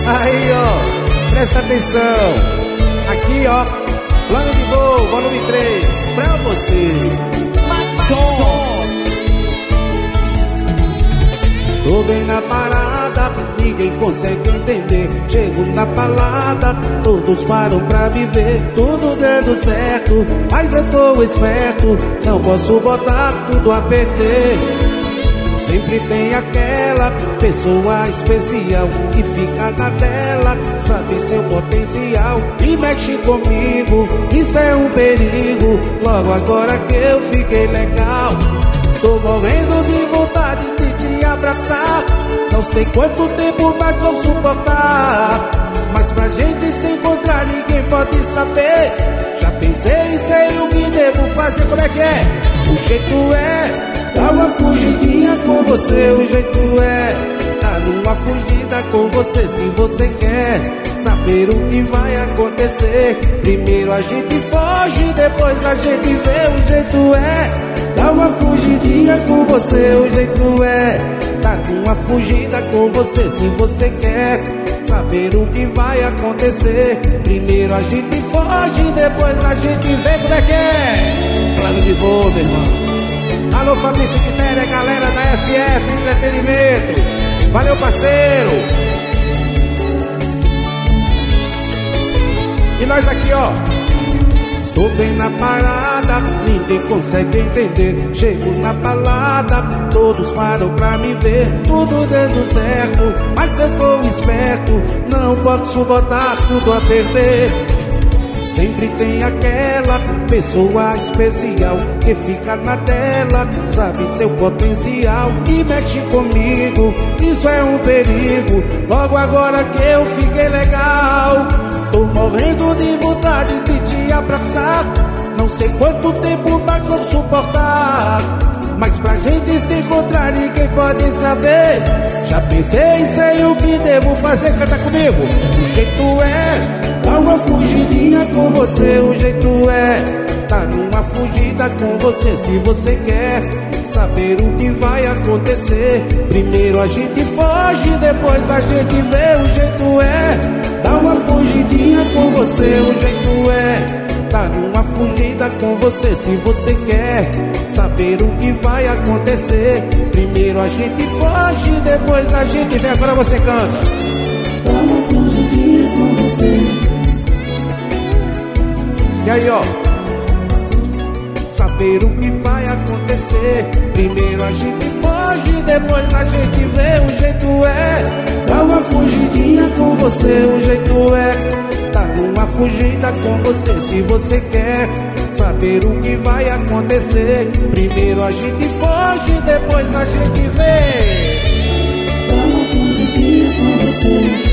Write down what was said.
Aí, ó, presta atenção. Aqui, ó, Plano de Voo, volume 3, pra você. Maxson. Tô bem na parada, ninguém consegue entender. Chego na balada, todos param pra me ver. Tudo dando certo, mas eu tô esperto. Não posso botar tudo a perder. Sempre tem aquela pessoa especial que fica na tela, sabe seu potencial e mexe comigo. Isso é um perigo, logo agora que eu fiquei legal. Tô morrendo de vontade de te abraçar. Não sei quanto tempo mais vou suportar, mas pra gente se encontrar ninguém pode saber. Já pensei e sei o que devo fazer. Como é que é? O jeito é dar uma fugidinha com você. O jeito é dar uma fugida com você. Se você quer saber o que vai acontecer, primeiro a gente foge, depois a gente vê. O jeito é dar uma fugidinha com você. O jeito é dar uma fugida com você. Se você quer saber o que vai acontecer, primeiro a gente foge, depois a gente vê. Como é que é? Plano de Voo, meu irmão. Alô, Fabrício Quitéria, galera da FF Entretenimentos. Valeu, parceiro. E nós aqui, ó. Tô bem na parada, ninguém consegue entender. Chego na balada, todos param pra me ver. Tudo dando certo, mas eu tô esperto. Não posso botar tudo a perder. Sempre tem aquela pessoa especial que fica na tela, sabe seu potencial e mexe comigo. Isso é um perigo, logo agora que eu fiquei legal. Tô morrendo de vontade de te abraçar. Não sei quanto tempo mais vou suportar, mas pra gente se encontrar ninguém pode saber. Já pensei e sei o que devo fazer. Canta comigo. O jeito é dar uma fugidinha com você. O jeito é dar uma fugida com você. Se você quer saber o que vai acontecer, primeiro a gente foge, depois a gente vê. O jeito é dar uma fugidinha com você. O jeito é dar uma fugida com você. Se você quer saber o que vai acontecer, primeiro a gente foge, depois a gente vê. Agora você canta. Dar uma fugidinha com você. E aí, ó, saber o que vai acontecer, primeiro a gente foge, depois a gente vê. O jeito é dar uma fugidinha com você. O jeito é dar uma fugida com você. Se você quer saber o que vai acontecer, primeiro a gente foge, depois a gente vê. Dar uma fugidinha com você.